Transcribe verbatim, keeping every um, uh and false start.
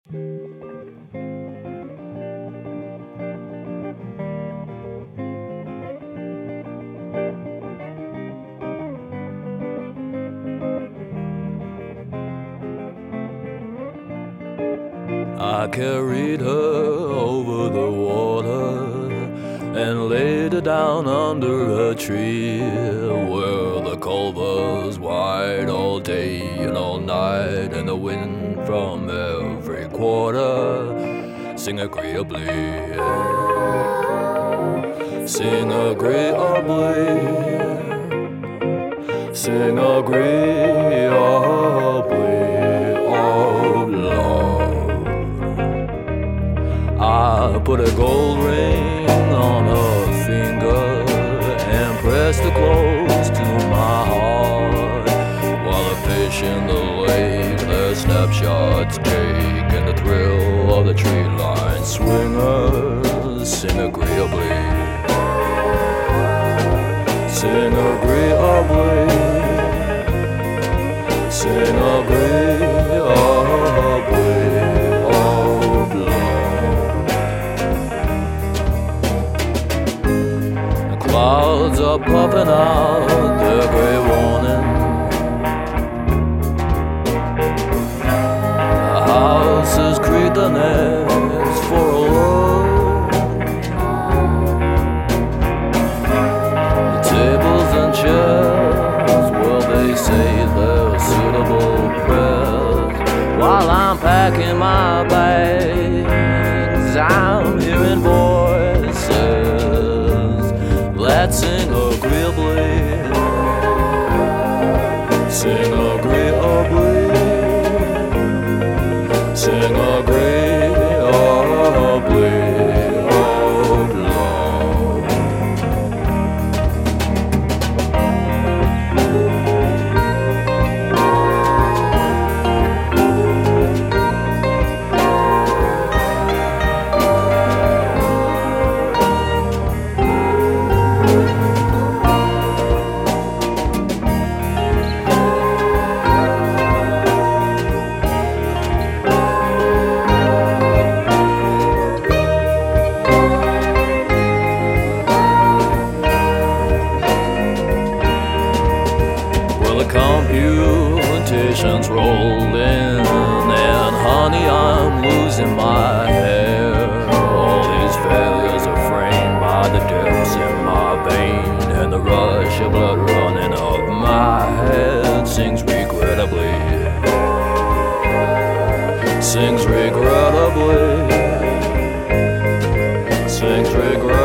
I carried her over the water and laid her down under a tree where the culver's wide all day and all night, and the wind from every quarter sing agreeably, sing agreeably, sing agreeably of love. I put a gold ring on her finger and pressed her close to my heart, while the fish in the lake their snapshots take, and the thrill of the tree line swingers sing agreeably, sing agreeably, sing agreeably of love. Clouds are puffing out their gray warning. The houses creak the necks for a whirl. The tables and chairs, well, they say they're suitable prayers. While I'm packing my bags, I'm hearing voices. Let's sing agreeably, sing agreeably, sing agreeably of love. Computations rolled in, and honey, I'm losing my hair. All these failures are framed by the depths in my vein, and the rush of blood running up my head sings regrettably, sings regrettably, sings regrettably.